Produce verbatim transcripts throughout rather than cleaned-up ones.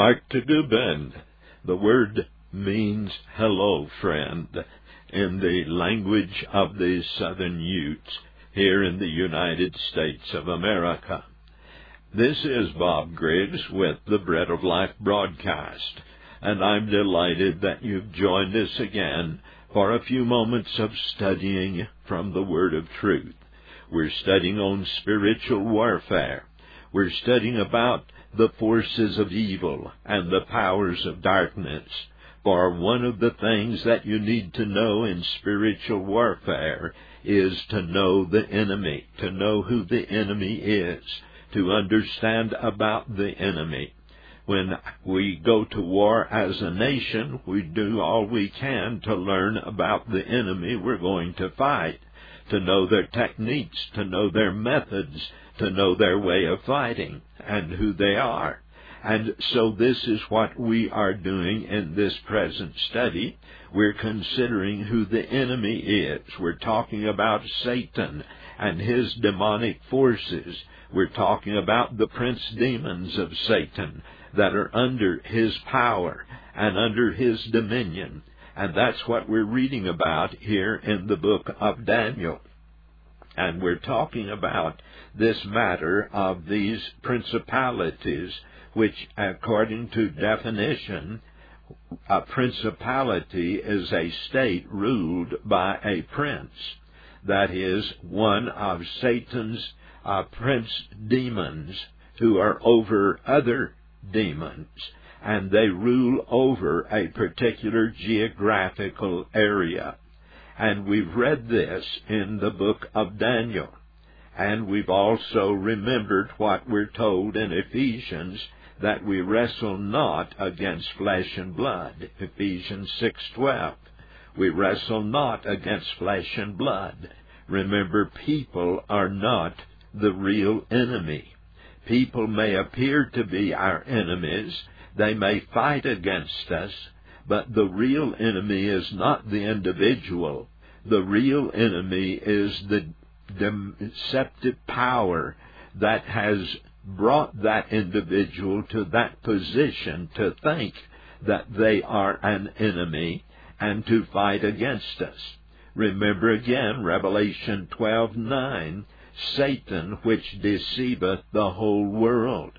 Sagtagubben. The word means hello, friend, in the language of the Southern Utes here in the United States of America. This is Bob Griggs with the Bread of Life broadcast, and I'm delighted that you've joined us again for a few moments of studying from the Word of Truth. We're studying on spiritual warfare. We're studying about the forces of evil and the powers of darkness. For one of the things that you need to know in spiritual warfare is to know the enemy, to know who the enemy is, to understand about the enemy. When we go to war as a nation, we do all we can to learn about the enemy we're going to fight, to know their techniques, to know their methods, to know their way of fighting and who they are. And so this is what we are doing in this present study. We're considering who the enemy is. We're talking about Satan and his demonic forces. We're talking about the prince demons of Satan that are under his power and under his dominion. And that's what we're reading about here in the book of Daniel. And we're talking about this matter of these principalities, which, according to definition, a principality is a state ruled by a prince. That is, one of Satan's uh, prince demons who are over other demons, and they rule over a particular geographical area. And we've read this in the book of Daniel. And we've also remembered what we're told in Ephesians, that we wrestle not against flesh and blood. Ephesians six twelve. We wrestle not against flesh and blood. Remember, people are not the real enemy. People may appear to be our enemies. They may fight against us, but the real enemy is not the individual. The real enemy is the deceptive power that has brought that individual to that position to think that they are an enemy and to fight against us. Remember again, Revelation twelve nine, Satan, which deceiveth the whole world.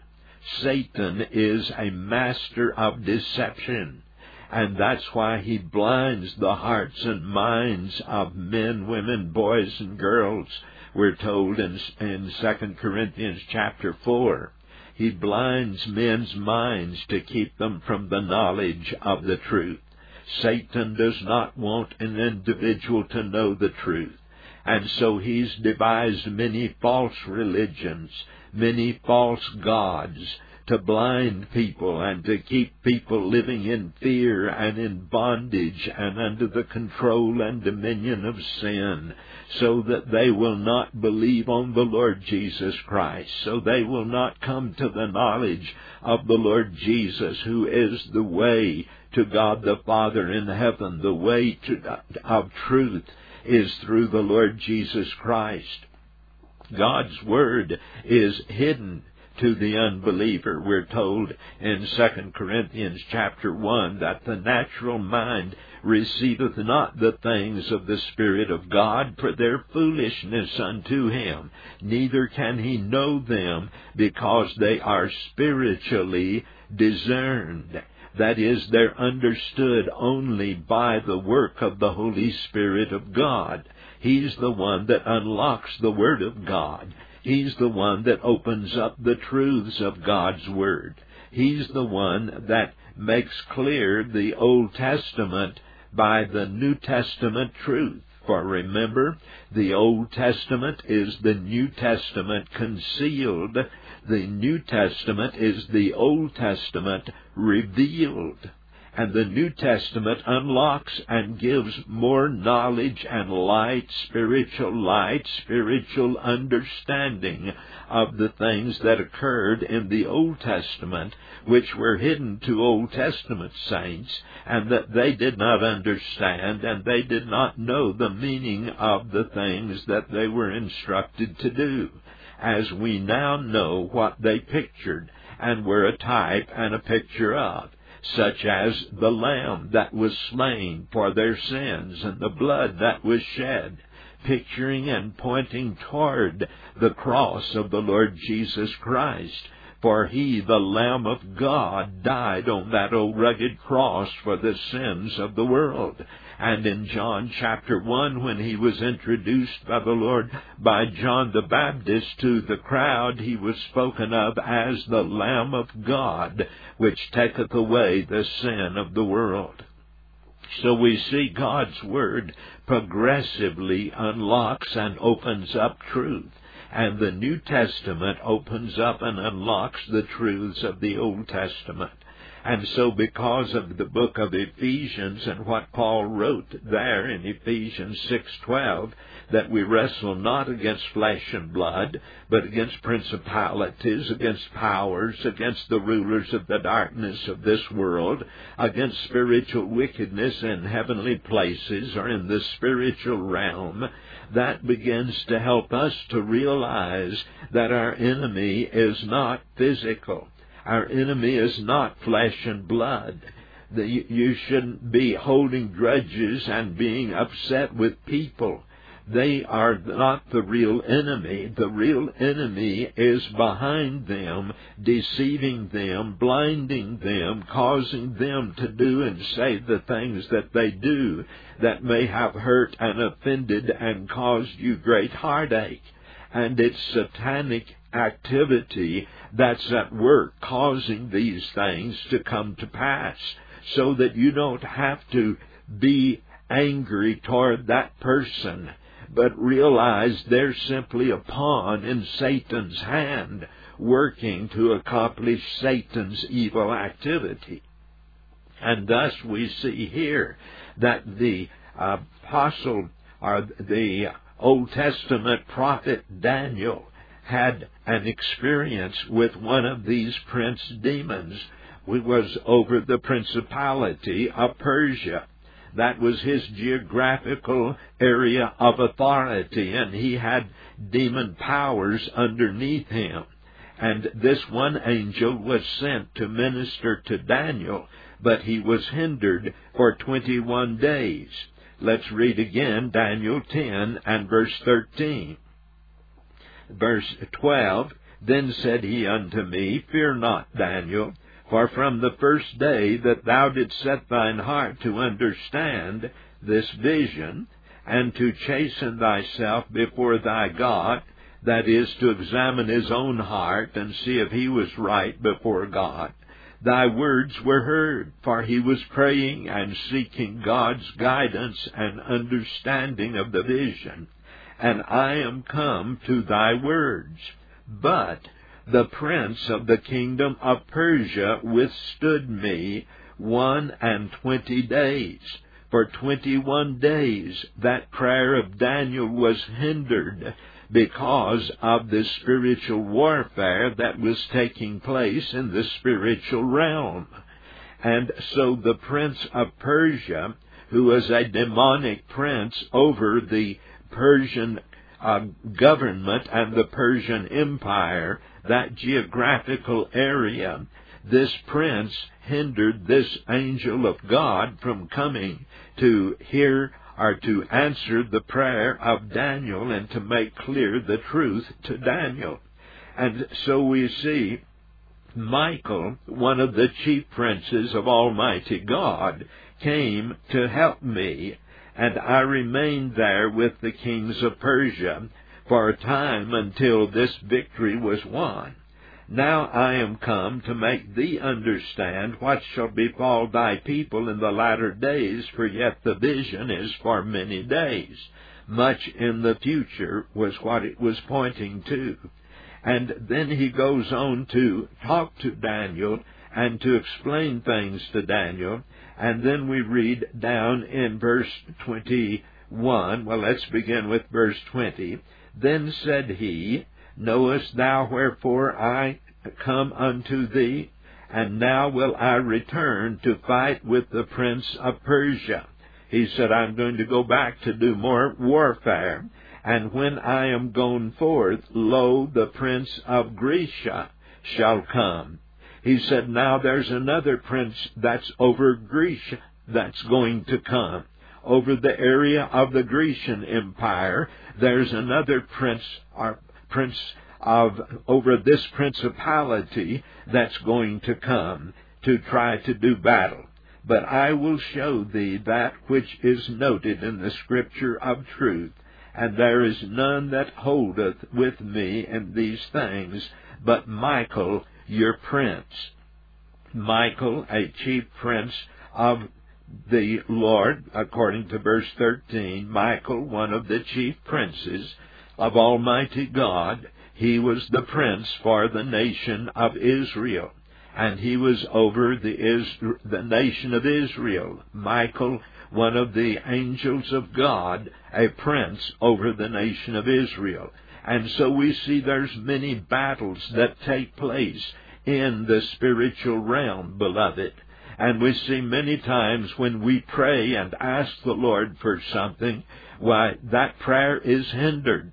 Satan is a master of deception, and that's why he blinds the hearts and minds of men, women, boys, and girls. We're told in, in Second Corinthians chapter four, he blinds men's minds to keep them from the knowledge of the truth. Satan does not want an individual to know the truth. And so he's devised many false religions, many false gods, to blind people and to keep people living in fear and in bondage and under the control and dominion of sin, so that they will not believe on the Lord Jesus Christ, so they will not come to the knowledge of the Lord Jesus, who is the way to God the Father in heaven. The way to, of truth is through the Lord Jesus Christ. God's Word is hidden to the unbeliever. We're told in Second Corinthians chapter one that the natural mind receiveth not the things of the Spirit of God, for their foolishness unto him. Neither can he know them, because they are spiritually discerned. That is, they're understood only by the work of the Holy Spirit of God. He's the one that unlocks the Word of God. He's the one that opens up the truths of God's Word. He's the one that makes clear the Old Testament by the New Testament truth. For remember, the Old Testament is the New Testament concealed. The New Testament is the Old Testament revealed. And the New Testament unlocks and gives more knowledge and light, spiritual light, spiritual understanding of the things that occurred in the Old Testament, which were hidden to Old Testament saints, and that they did not understand, and they did not know the meaning of the things that they were instructed to do. As we now know what they pictured, and were a type and a picture of, such as the Lamb that was slain for their sins and the blood that was shed, picturing and pointing toward the cross of the Lord Jesus Christ. For he, the Lamb of God, died on that old rugged cross for the sins of the world. And in John chapter one, when he was introduced by the Lord, by John the Baptist to the crowd, he was spoken of as the Lamb of God, which taketh away the sin of the world. So we see God's Word progressively unlocks and opens up truth. And the New Testament opens up and unlocks the truths of the Old Testament. And so because of the book of Ephesians and what Paul wrote there in Ephesians six twelve, that we wrestle not against flesh and blood, but against principalities, against powers, against the rulers of the darkness of this world, against spiritual wickedness in heavenly places or in the spiritual realm, that begins to help us to realize that our enemy is not physical. Our enemy is not flesh and blood. You shouldn't be holding grudges and being upset with people. They are not the real enemy. The real enemy is behind them, deceiving them, blinding them, causing them to do and say the things that they do that may have hurt and offended and caused you great heartache. And it's satanic activity that's at work causing these things to come to pass, so that you don't have to be angry toward that person, but realize they're simply a pawn in Satan's hand, working to accomplish Satan's evil activity. And thus we see here that the apostle, or the Old Testament prophet Daniel, had an experience with one of these prince demons, who was over the principality of Persia. That was his geographical area of authority, and he had demon powers underneath him. And this one angel was sent to minister to Daniel, but he was hindered for twenty-one days. Let's read again Daniel ten and verse thirteen. Verse twelve, Then said he unto me, Fear not, Daniel, for from the first day that thou didst set thine heart to understand this vision, and to chasten thyself before thy God, that is, to examine his own heart and see if he was right before God, thy words were heard, for he was praying and seeking God's guidance and understanding of the vision. And I am come to thy words. But the prince of the kingdom of Persia withstood me one and twenty days. For twenty-one days that prayer of Daniel was hindered because of the spiritual warfare that was taking place in the spiritual realm. And so the prince of Persia, who was a demonic prince over the Persian uh, government and the Persian Empire, that geographical area, this prince hindered this angel of God from coming to hear or to answer the prayer of Daniel and to make clear the truth to Daniel. And so we see Michael, one of the chief princes of Almighty God, came to help me, and I remained there with the kings of Persia for a time until this victory was won. Now I am come to make thee understand what shall befall thy people in the latter days, for yet the vision is for many days. Much in the future was what it was pointing to. And then he goes on to talk to Daniel and to explain things to Daniel. And then we read down in verse twenty-one. Well, let's begin with verse twenty. Then said he, Knowest thou wherefore I come unto thee? And now will I return to fight with the prince of Persia. He said, I'm going to go back to do more warfare. And when I am gone forth, lo, the prince of Grecia shall come. He said, now there's another prince that's over Greece that's going to come. Over the area of the Grecian Empire, there's another prince, or prince of, over this principality that's going to come to try to do battle. But I will show thee that which is noted in the Scripture of truth, and there is none that holdeth with me in these things, but Michael your prince. Michael, a chief prince of the Lord, according to verse thirteen, Michael, one of the chief princes of Almighty God, he was the prince for the nation of Israel, and he was over the, Is- the nation of Israel. Michael, one of the angels of God, a prince over the nation of Israel. And so we see there's many battles that take place in the spiritual realm, beloved. And we see many times when we pray and ask the Lord for something, why, that prayer is hindered.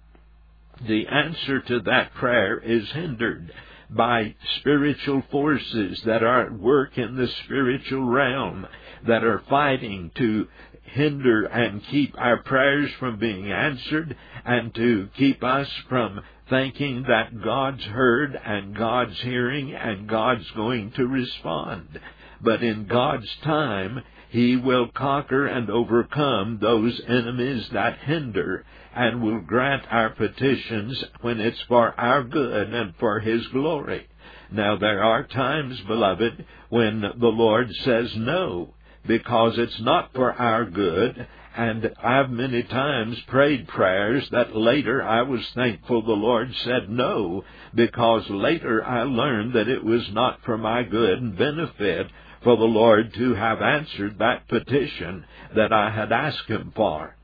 The answer to that prayer is hindered by spiritual forces that are at work in the spiritual realm, that are fighting to hinder and keep our prayers from being answered, and to keep us from thinking that God's heard and God's hearing and God's going to respond. But in God's time, He will conquer and overcome those enemies that hinder, and will grant our petitions when it's for our good and for His glory. Now, there are times, beloved, when the Lord says no, because it's not for our good. And I've many times prayed prayers that later I was thankful the Lord said no, because later I learned that it was not for my good and benefit for the Lord to have answered that petition that I had asked Him for.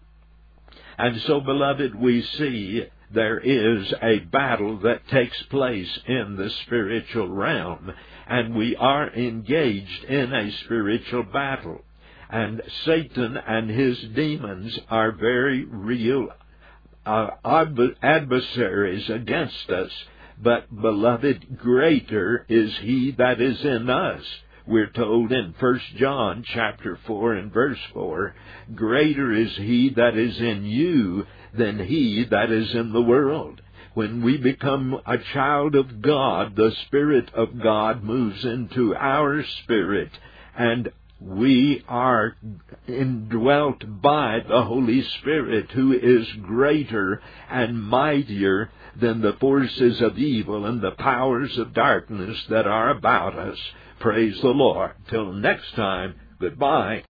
And so, beloved, we see there is a battle that takes place in the spiritual realm, and we are engaged in a spiritual battle. And Satan and his demons are very real uh, adversaries against us. But, beloved, greater is He that is in us. We're told in First John chapter four and verse four, greater is He that is in you than he that is in the world. When we become a child of God, the Spirit of God moves into our spirit, and we are indwelt by the Holy Spirit, who is greater and mightier than the forces of evil and the powers of darkness that are about us. Praise the Lord. Till next time, goodbye.